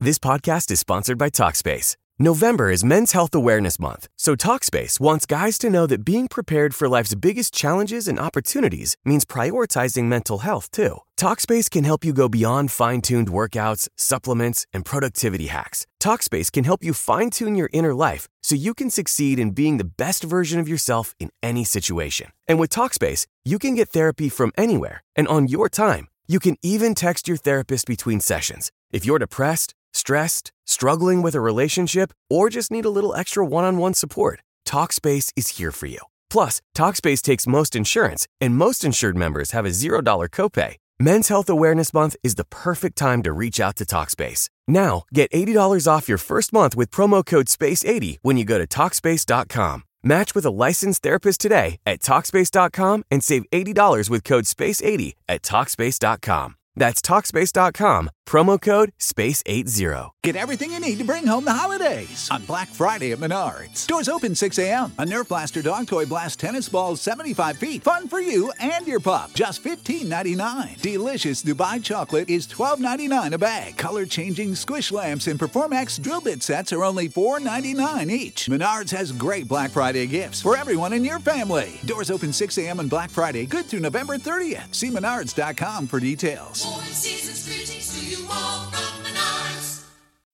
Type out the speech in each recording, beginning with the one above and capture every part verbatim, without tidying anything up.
This podcast is sponsored by Talkspace. November is Men's Health Awareness Month, so Talkspace wants guys to know that being prepared for life's biggest challenges and opportunities means prioritizing mental health, too. Talkspace can help you go beyond fine-tuned workouts, supplements, and productivity hacks. Talkspace can help you fine-tune your inner life so you can succeed in being the best version of yourself in any situation. And with Talkspace, you can get therapy from anywhere and on your time. You can even text your therapist between sessions. If you're depressed, stressed, struggling with a relationship, or just need a little extra one-on-one support, Talkspace is here for you. Plus, Talkspace takes most insurance, and most insured members have a zero dollar copay. Men's Health Awareness Month is the perfect time to reach out to Talkspace. Now, get eighty dollars off your first month with promo code space eighty when you go to Talkspace dot com. Match with a licensed therapist today at Talkspace dot com and save eighty dollars with code space eighty at Talkspace dot com. That's Talkspace dot com, promo code space eighty. Get everything you need to bring home the holidays on Black Friday at Menards. Doors open six a.m. A Nerf Blaster dog toy blast tennis balls seventy-five feet. Fun for you and your pup. Just fifteen ninety-nine. Delicious Dubai chocolate is twelve ninety-nine a bag. Color-changing squish lamps and Performax drill bit sets are only four ninety-nine each. Menards has great Black Friday gifts for everyone in your family. Doors open six a.m. on Black Friday. Good through November thirtieth. See Menards dot com for details. Season's greetings to you all from Menards.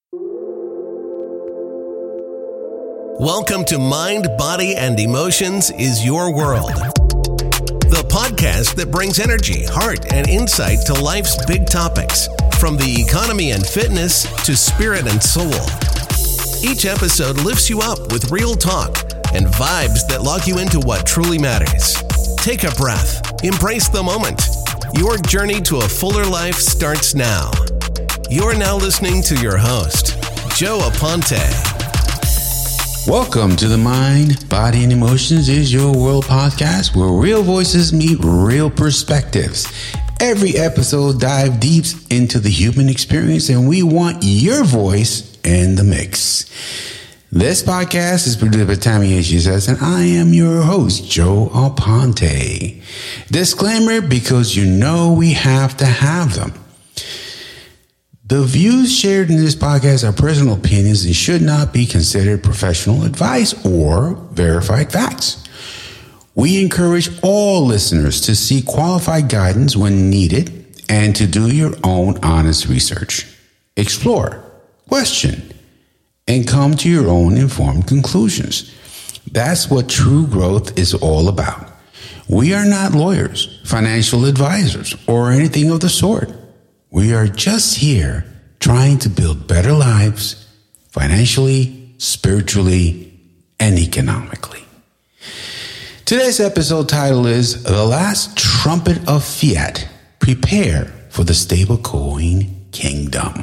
Welcome to Mind, Body, and Emotions is Your World, the podcast that brings energy, heart, and insight to life's big topics, from the economy and fitness to spirit and soul. Each episode lifts you up with real talk and vibes that lock you into what truly matters. Take a breath, embrace the moment. Your journey to a fuller life starts now. You're now listening to your host, Joe Aponte. Welcome to the Mind, Body, and Emotions is Your World podcast, where real voices meet real perspectives. Every episode dives deep into the human experience, and we want your voice in the mix. This podcast is produced by Tammy H S S, and I am your host, Joe Aponte. Disclaimer, because you know we have to have them. The views shared in this podcast are personal opinions and should not be considered professional advice or verified facts. We encourage all listeners to seek qualified guidance when needed and to do your own honest research. Explore, question, and come to your own informed conclusions. That's what true growth is all about. We are not lawyers, financial advisors, or anything of the sort. We are just here trying to build better lives, financially, spiritually, and economically. Today's episode title is The Last Trumpet of Fiat. Prepare for the Stablecoin Kingdom.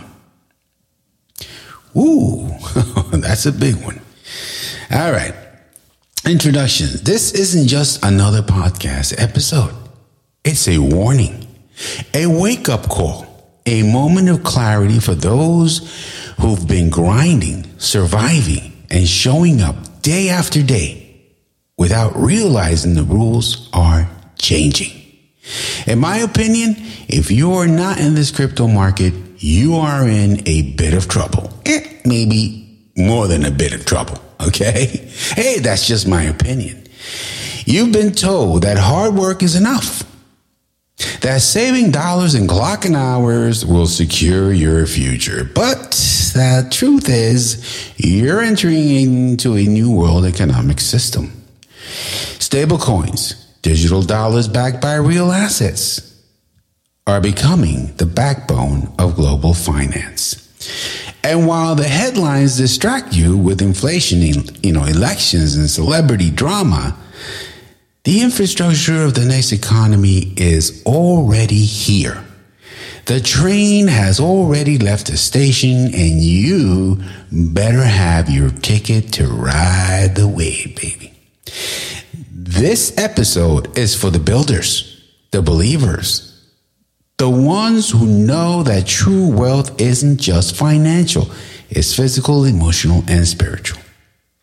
Ooh, that's a big one. All right. Introduction. This isn't just another podcast episode. It's a warning, a wake-up call, a moment of clarity for those who've been grinding, surviving, and showing up day after day without realizing the rules are changing. In my opinion, if you are not in this crypto market, you are in a bit of trouble. Eh, maybe more than a bit of trouble, okay? Hey, that's just my opinion. You've been told that hard work is enough, that saving dollars and clocking hours will secure your future. But the truth is, you're entering into a new world economic system. Stable coins, digital dollars backed by real assets, are becoming the backbone of global finance. And while the headlines distract you with inflation, you know, elections and celebrity drama, the infrastructure of the next economy is already here. The train has already left the station, and you better have your ticket to ride the wave, baby. This episode is for the builders, the believers, the ones who know that true wealth isn't just financial, it's physical, emotional, and spiritual.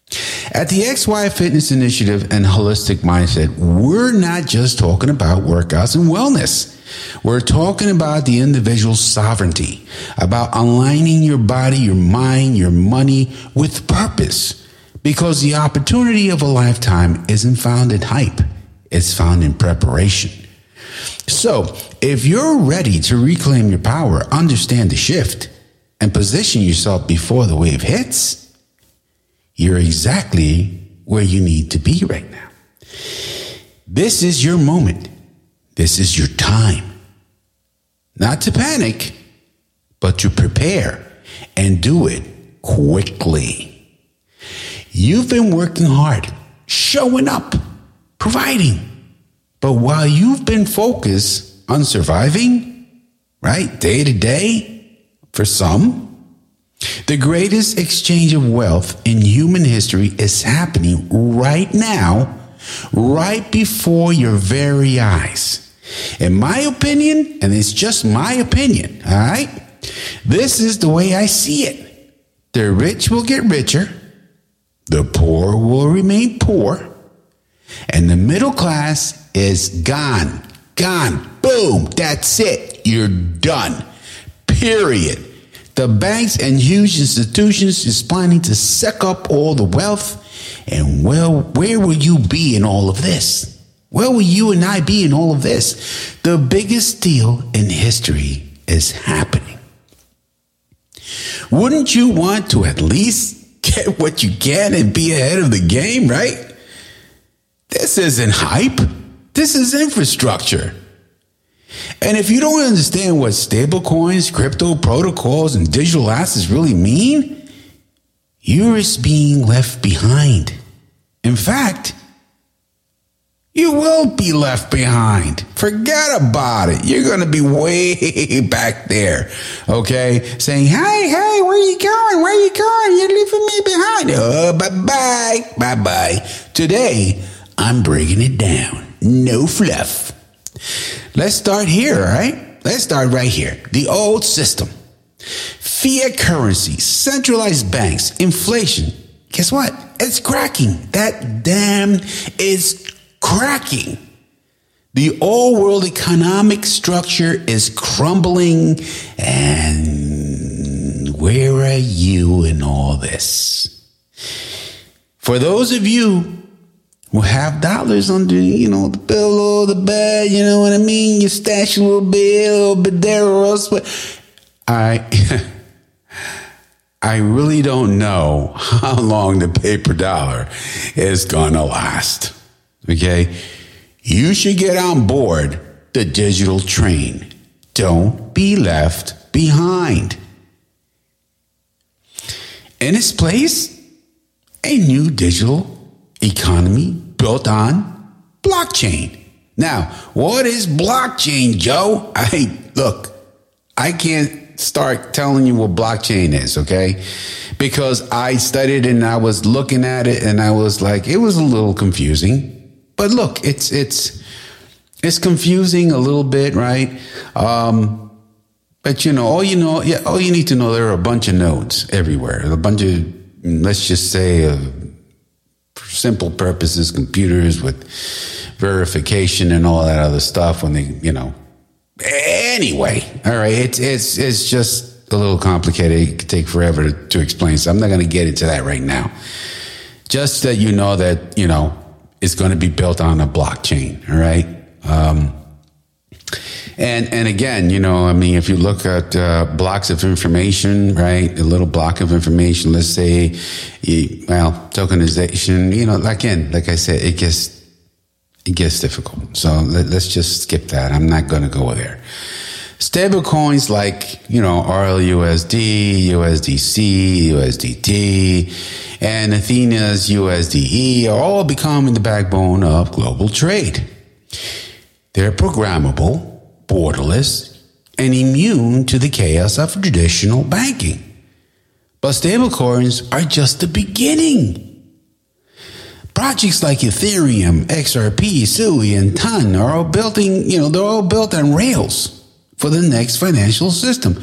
At the X Y Fitness Initiative and Holistic Mindset, we're not just talking about workouts and wellness. We're talking about the individual sovereignty, about aligning your body, your mind, your money with purpose. Because the opportunity of a lifetime isn't found in hype. It's found in preparation. So, if you're ready to reclaim your power, understand the shift, and position yourself before the wave hits, you're exactly where you need to be right now. This is your moment. This is your time. Not to panic, but to prepare and do it quickly. You've been working hard, showing up, providing. But while you've been focused on surviving, right, day to day, for some, the greatest exchange of wealth in human history is happening right now, right before your very eyes. In my opinion, and it's just my opinion, all right, this is the way I see it. The rich will get richer, the poor will remain poor, and the middle class is gone. Gone. Boom. That's it. You're done. Period. The banks and huge institutions is planning to suck up all the wealth. And well, where will you be in all of this? Where will you and I be in all of this? The biggest deal in history is happening. Wouldn't you want to at least get what you can and be ahead of the game, right? This isn't hype. This is infrastructure. And if you don't understand what stablecoins, crypto protocols, and digital assets really mean, you're just being left behind. In fact, you will be left behind. Forget about it. You're going to be way back there, okay? Saying, hey, hey, where you going? Where you going? You're leaving me behind. Oh, bye-bye. Bye-bye. Today, I'm breaking it down. No fluff. Let's start here, all right? Let's start right here. The old system. Fiat currency, centralized banks, inflation. Guess what? It's cracking. That dam is cracking. The old world economic structure is crumbling. And where are you in all this? For those of you who have dollars under, you know, the pillow, the bed, you know what I mean? You stash a little bit, a little bit there or else. I, I really don't know how long the paper dollar is going to last. Okay? You should get on board the digital train. Don't be left behind. In its place, a new digital economy built on blockchain. Now, what is blockchain, Joe? I look, I can't start telling you what blockchain is, okay? Because I studied and I was looking at it and I was like, it was a little confusing. But look, it's it's it's confusing a little bit, right? Um, but you know, all you know, yeah, all you need to know, there are a bunch of nodes everywhere. A bunch of, let's just say, uh, for simple purposes, computers with verification and all that other stuff when they, you know, anyway, all right, it's, it's, it's just a little complicated. It could take forever to, to explain. So I'm not going to get into that right now. Just that you know that, you know, it's going to be built on a blockchain. All right. Um, And and again, you know, I mean, if you look at uh, blocks of information, right, a little block of information, let's say, you, well, tokenization, you know, again, like I said, it gets it gets difficult. So let, let's just skip that. I'm not going to go there. Stable coins like, you know, R L U S D, U S D C, U S D T, and Athena's U S D E are all becoming the backbone of global trade. They're programmable, borderless, and immune to the chaos of traditional banking. But stablecoins are just the beginning. Projects like Ethereum, X R P, Sui, and Ton are all building, you know, they're all built on rails for the next financial system.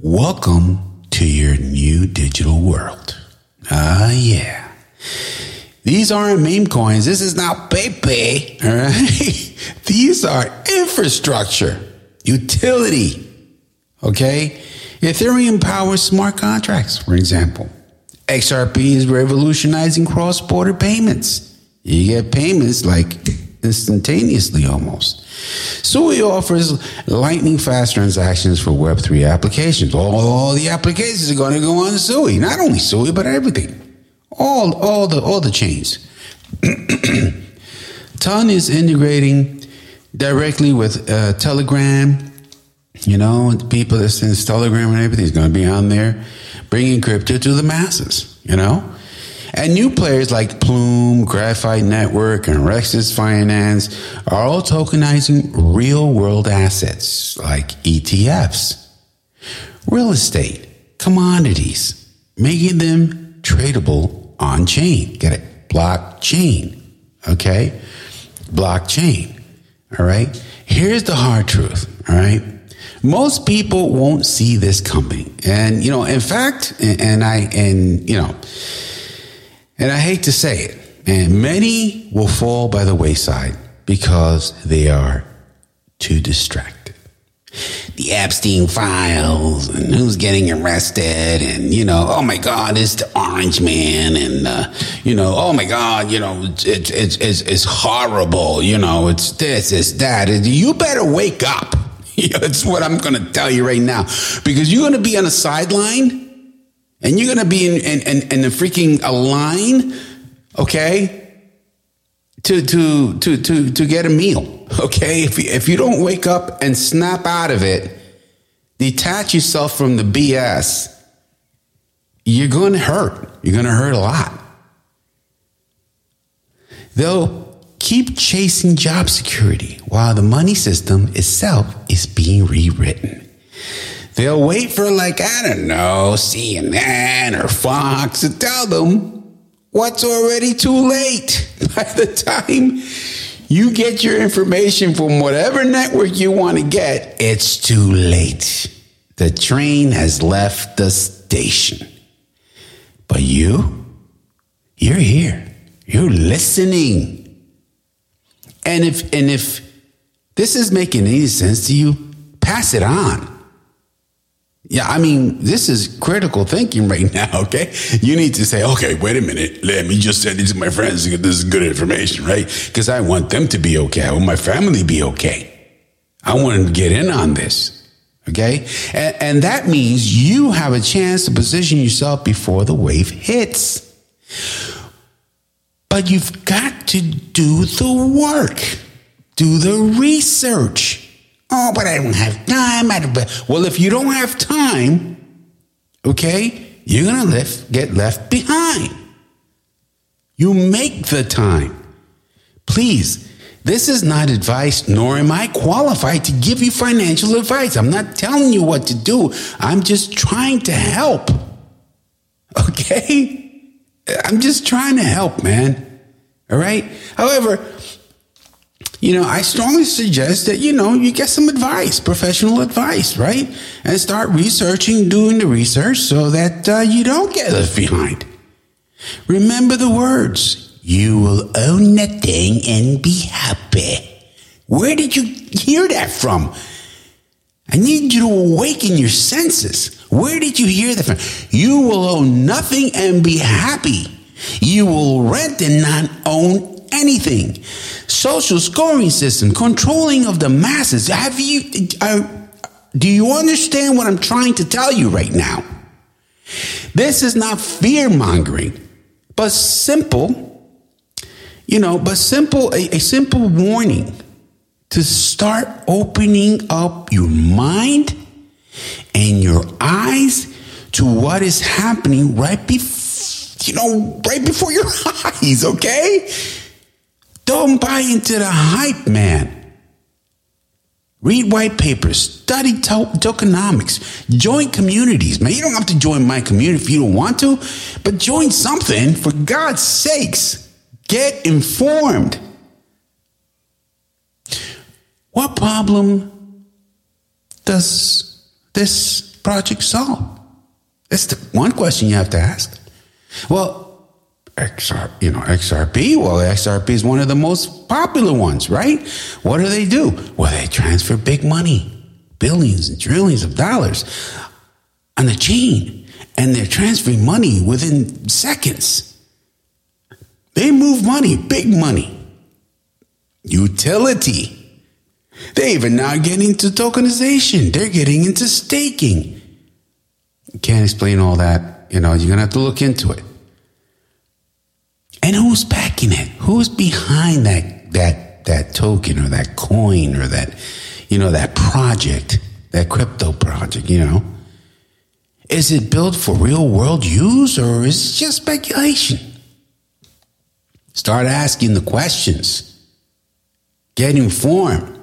Welcome to your new digital world. Ah, yeah. These aren't meme coins. This is not Pepe. All right. These are infrastructure, utility. Okay. Ethereum powers smart contracts, for example. X R P is revolutionizing cross-border payments. You get payments like instantaneously almost. Sui offers lightning-fast transactions for Web three applications. All the applications are going to go on Sui. Not only Sui, but everything. All, all the, all the chains. Ton is integrating directly with uh, Telegram. You know, the people that send Telegram and everything is going to be on there, bringing crypto to the masses. You know, and new players like Plume, Graphite Network, and Rexus Finance are all tokenizing real-world assets like E T Fs, real estate, commodities, making them tradable on-chain. Get it? Blockchain. Okay? Blockchain. All right? Here's the hard truth. All right? Most people won't see this coming. And, you know, in fact, and, and I, and, you know, and I hate to say it, and many will fall by the wayside because they are too distracted. The Epstein files and who's getting arrested and, you know, oh my God, it's the Orange Man and, uh, you know, oh my God, you know, it's, it's, it's, it's horrible. You know, it's this, it's that. You better wake up. That's what I'm going to tell you right now, because you're going to be on a sideline and you're going to be in, in, in, in a freaking a line, okay, to, to, to, to, to get a meal. Okay. If you, if you don't wake up and snap out of it, detach yourself from the B S, you're going to hurt. You're going to hurt a lot. They'll keep chasing job security while the money system itself is being rewritten. They'll wait for, like, I don't know, C N N or Fox to tell them what's already too late. By the time you get your information from whatever network you want to get, it's too late. The train has left the station. But you, you're here. You're listening. And if and if this is making any sense to you, pass it on. Yeah, I mean, this is critical thinking right now, okay? You need to say, okay, wait a minute. Let me just send it to my friends to get this good information, right? Because I want them to be okay. I want my family to be okay. I want them to get in on this, okay? And, and that means you have a chance to position yourself before the wave hits. But you've got to do the work. Do the research. Oh, but I don't have time. I don't, well, if you don't have time, okay, you're going to left, get left behind. You make the time. Please, this is not advice, nor am I qualified to give you financial advice. I'm not telling you what to do. I'm just trying to help. Okay? I'm just trying to help, man. All right? However, you know, I strongly suggest that, you know, you get some advice, professional advice, right? And start researching, doing the research so that uh, you don't get left behind. Remember the words, you will own the thing and be happy. Where did you hear that from? I need you to awaken your senses. Where did you hear that from? You will own nothing and be happy. You will rent and not own anything. Social scoring system, controlling of the masses. Have you, uh, do you understand what I'm trying to tell you right now? This is not fear mongering, but simple, you know, but simple, a, a simple warning to start opening up your mind and your eyes to what is happening right before, you know, right before your eyes, okay? Don't buy into the hype, man. Read white papers, study to- tokenomics, join communities. Man, you don't have to join my community if you don't want to, but join something, for God's sakes. Get informed. What problem does this project solve? That's the one question you have to ask. Well, X R, you know, X R P. Well, X R P is one of the most popular ones, right? What do they do? Well, they transfer big money, billions and trillions of dollars on the chain, and they're transferring money within seconds. They move money, big money, utility. They even now getting into tokenization. They're getting into staking. Can't explain all that. You know, you're gonna have to look into it. And who's backing it? Who's behind that that that token or that coin or that, you know, that project, that crypto project, you know? Is it built for real world use or is it just speculation? Start asking the questions. Get informed.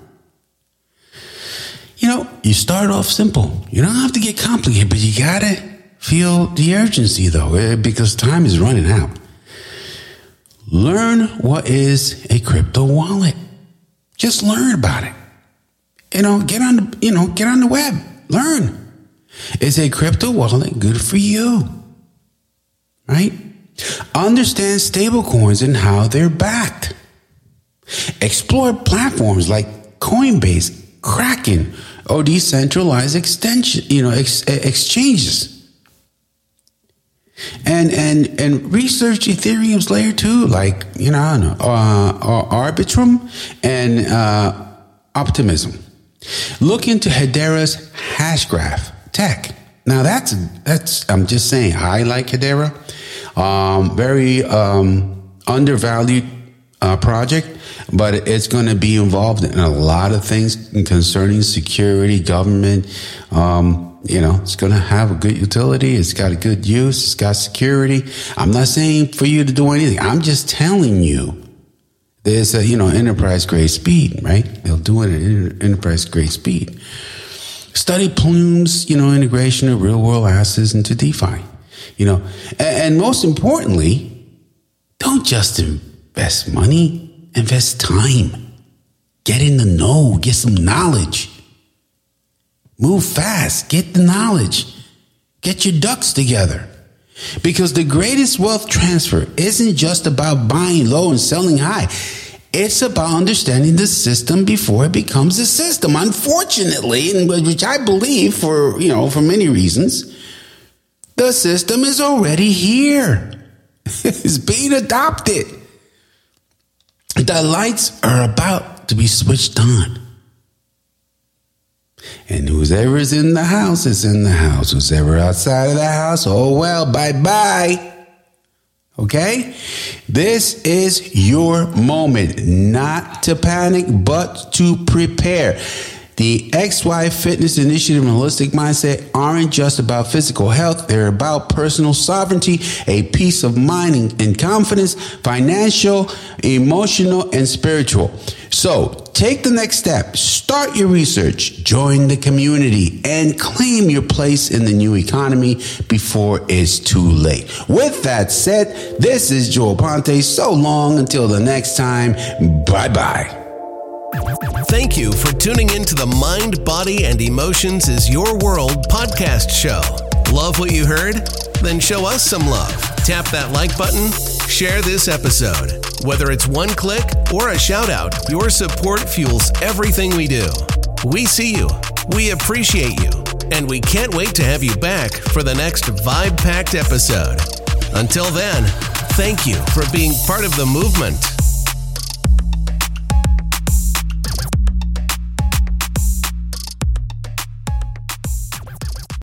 You know, you start off simple. You don't have to get complicated, but you gotta feel the urgency though, because time is running out. Learn what is a crypto wallet. Just learn about it. You know, get on the, you know, get on the web. Learn. Is a crypto wallet good for you? Right? Understand stablecoins and how they're backed. Explore platforms like Coinbase, Kraken, or decentralized extension, you know, ex- exchanges. And and and research Ethereum's layer two, like, you know, uh, Arbitrum and uh, Optimism. Look into Hedera's Hashgraph tech. Now that's that's I'm just saying, I like Hedera. Um, very um, undervalued uh, project, but it's going to be involved in a lot of things concerning security, government. Um, You know, it's going to have a good utility. It's got a good use. It's got security. I'm not saying for you to do anything. I'm just telling you there's a, you know, enterprise grade speed, right? They'll do it at enterprise grade speed. Study Plume's, you know, integration of real world assets into DeFi, you know, and, and most importantly, don't just invest money, invest time. Get in the know, get some knowledge. Move fast. Get the knowledge. Get your ducks together. Because the greatest wealth transfer isn't just about buying low and selling high. It's about understanding the system before it becomes a system. Unfortunately, and which I believe for, you know, for many reasons, the system is already here. It's being adopted. The lights are about to be switched on. And whoever's in the house is in the house. Who's ever outside of the house, oh well, bye-bye. Okay? This is your moment. Not to panic, but to prepare. The X Y Fitness Initiative and Holistic Mindset aren't just about physical health. They're about personal sovereignty, a peace of mind and, and confidence, financial, emotional, and spiritual. So take the next step. Start your research, join the community, and claim your place in the new economy before it's too late. With that said, this is Joel Ponte. So long until the next time. Bye-bye. Thank you for tuning into the Mind, Body, and Emotions is Your World podcast show. Love what you heard? Then show us some love. Tap that like button. Share this episode. Whether it's one click or a shout out, your support fuels everything we do. We see you. We appreciate you. And we can't wait to have you back for the next vibe-packed episode. Until then, thank you for being part of the movement.